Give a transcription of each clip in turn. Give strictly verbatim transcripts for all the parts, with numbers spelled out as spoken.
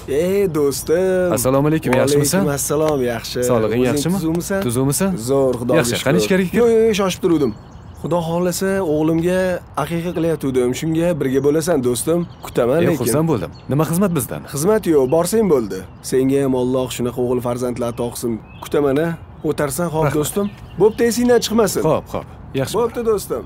Ey do'stim. Assalomu alaykum, yaxshimisan? Alaykum assalom, yaxshi. Sog'lig'ing yaxshimi? Tuzukmisan? Tuzukmisan? Zo'r, xudoga Yaxshi, qani ichkariga kir. Yo'q, yo'q, shoshib turdim. Xudo xolasa o'g'limga aqiqa qilayotgandim. Shunga birga bo'lasan do'stim. Kutaman lekin. Xursand bo'ldim. Nima xizmat bizdan? Xizmat yo'q, borsang bo'ldi. Senga ham Alloh shunaqa o'g'il farzandlar ato qilsin. Kutaman a. O'tarsan, xo'p do'stim. Bo'pti, esingdan chiqmasin. Xo'p, xo'p. Yaxshi. Bo'pti do'stim.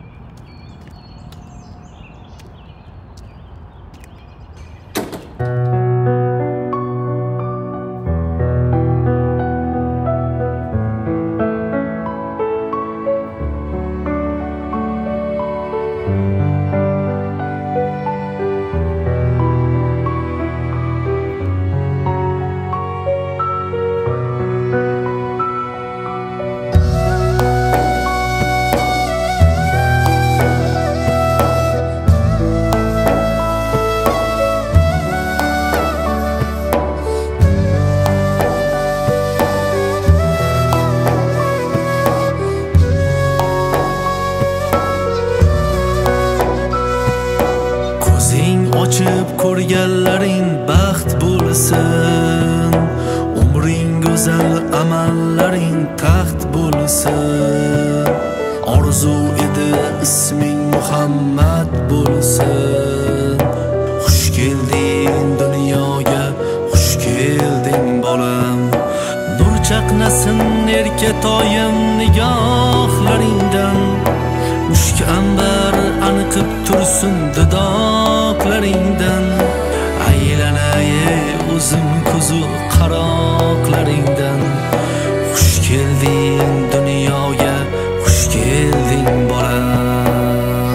Ko'rganlaring baxt bo'lsin, umring go'zal, amallaring taxt bo'lsin. Orzu edi isming Muhammad bo'lsin. Xush kelding dunyoga, xush kelding bolam. Nur chaqnasin erkatoyim nigohlaringdan. Mushk ambar aniqib tursin dudoqlaringdan. Aylanay o'zim ko'zu qaroqlaringdan. Xush kelding dunyoga, xush kelding bolam.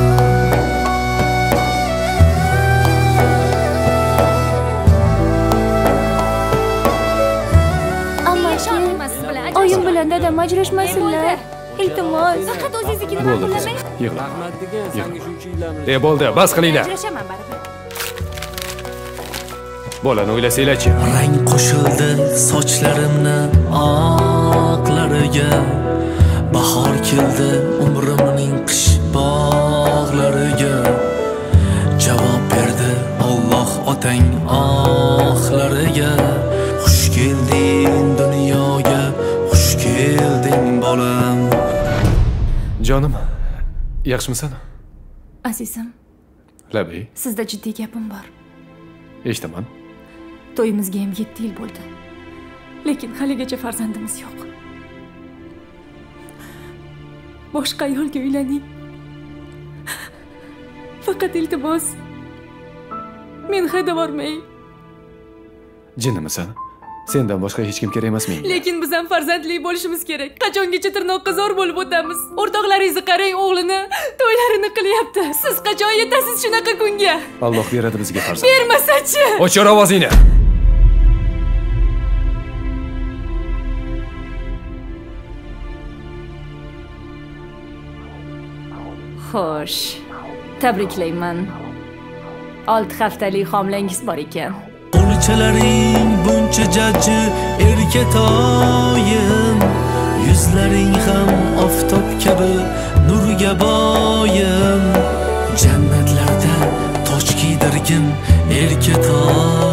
Amma oyim bilan dadam ajrashmasinlar. Iltimos, faqat o'zingiznikini ma'qullamang. Yig'la. E bo'ldi, bas qilinglar. Ajrashaman baribir. Bolani o'ylasanglar-chi. Rang qo'shildi sochlarimni oqlariga. Bahor keldi umrimning qish bog'lariga. Javob berdi Alloh otang oxlariga. Xush kelding dunyoga, xush kelding bolam. Jonim, yaxshimisan? Azizim, Labi, sizda jiddiy gapim bor. eshitaman. To'yimizga ham yetti yil bo'ldi. Lekin haligacha farzandimiz yo'q. Boshqa ayolga uylaning. Faqat iltimos, men haydavormang. Jinnimisan? Sendan boshqa hech kim kerak emas menga. Lekin biz ham farzandli bo'lishimiz kerak. Qachongacha tirnoqqa zor bo'lib o'tamiz? O'rtoqlaringizni qarang, o'g'lini to'ylarini qilyapti. Siz qachon yetasiz shunaqa kunga? Alloh beradi bizga farzand. Bermasa-chi? O'chir ovozingni. Xo'sh, tabriklayman. olti haftalik homilangiz bor ekan. Qo'lchalaring buncha jajji erkatoyim, yuzlaring ham oftob kabi nurga boyim. Jannatlarda toj kiydirgin erkatoy.